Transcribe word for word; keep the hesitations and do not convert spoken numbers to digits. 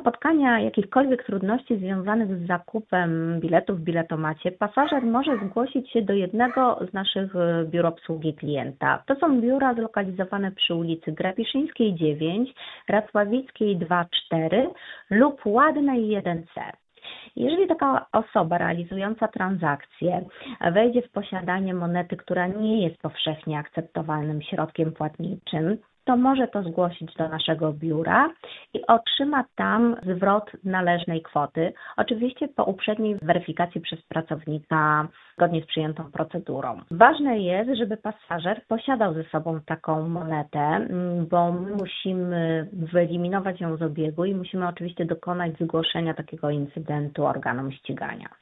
napotkania jakichkolwiek trudności związanych z zakupem biletów w biletomacie, pasażer może zgłosić się do jednego z naszych biur obsługi klienta. To są biura zlokalizowane przy ulicy Grabiszyńskiej dziewięć, Racławickiej dwa cztery lub Ładnej jeden C. Jeżeli taka osoba realizująca transakcję wejdzie w posiadanie monety, która nie jest powszechnie akceptowanym środkiem płatniczym, to może to zgłosić do naszego biura i otrzyma tam zwrot należnej kwoty, oczywiście po uprzedniej weryfikacji przez pracownika zgodnie z przyjętą procedurą. Ważne jest, żeby pasażer posiadał ze sobą taką monetę, bo my musimy wyeliminować ją z obiegu i musimy oczywiście dokonać zgłoszenia takiego incydentu organom ścigania.